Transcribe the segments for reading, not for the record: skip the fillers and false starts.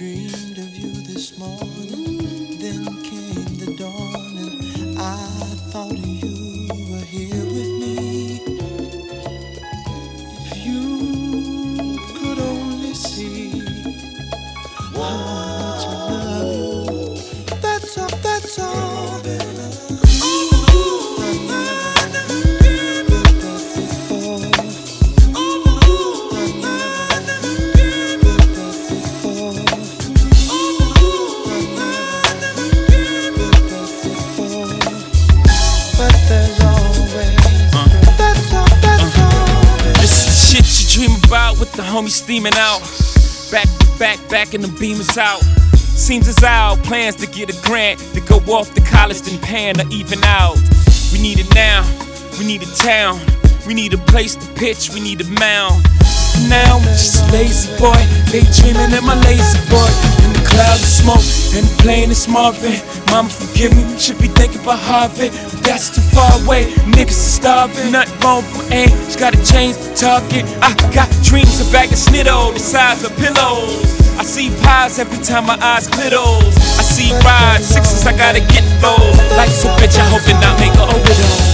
dreamed of you this morning, then came the dawn, and I thought you were here with me. If you could only see how much I love you, that's all, that's all. With the homies steaming out, back to back and the beam is out. Seems as our plans to get a grant to go off to college, then pan to even out. We need it now, we need a town, we need a place to pitch, we need a mound. Now I'm just a lazy boy, daydreaming in my lazy boy. In the cloud of smoke, and the plane is Marvin. Mama forgive me, should be thinking about Harvard, but that's too far away, niggas are starving. Nothing wrong with aim, just gotta change the target. I got dreams of bag of snitto, the size of pillows. I see pies every time my eyes glitters. I see rides, sixes, I gotta get those. Life's so bitch, I hope that I make her a widow.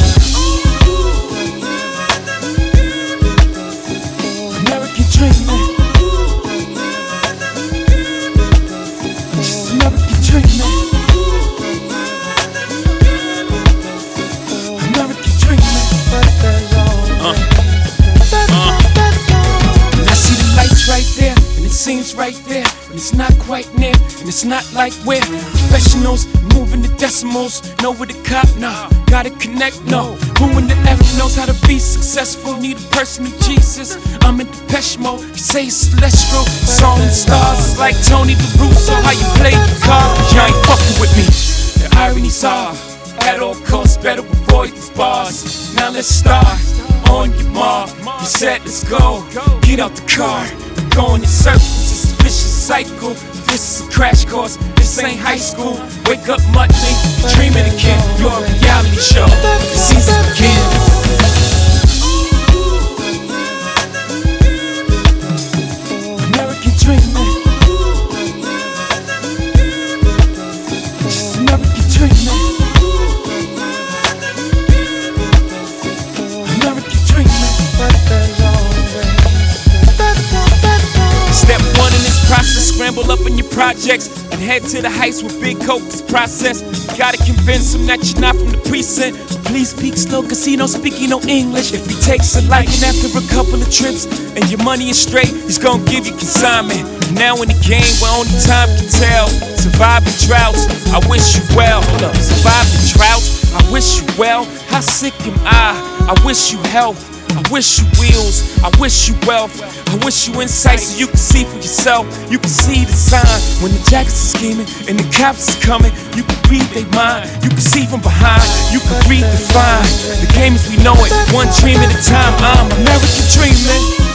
Seems right there, and it's not quite near, and it's not like we're professionals, moving the decimals, know where the cop, nah, gotta connect, no. Who in the F knows how to be successful, need a personal Jesus, I'm in Depeche Mode, you say it's celestial, song and stars, it's like Tony DeRusso, how you play your cards, you ain't fucking with me, the ironies are, at all costs, better avoid these bars, now let's start, on your mark, you said let's go, get out the car, going in circles, it's a vicious cycle. This is a crash course, this ain't high school. Wake up Monday, dreaming again. You're a reality show, the season begins. American dreaming, just American dreaming. American dreaming. Step one in this process, scramble up in your projects and head to the heights with big coke this process. You gotta convince him that you're not from the precinct, so please speak slow cause he don't speak no English. If he takes a liking after a couple of trips and your money is straight, he's gonna give you consignment. Now in the game where only time can tell, surviving droughts, I wish you well. Hold up, surviving droughts, I wish you well. How sick am I wish you health. I wish you wheels, I wish you wealth, I wish you insight so you can see for yourself. You can see the sign when the jackets are scheming and the cops are coming. You can read their mind, you can see from behind, you can read the fine. The game as we know it, one dream at a time. I'm American dreaming.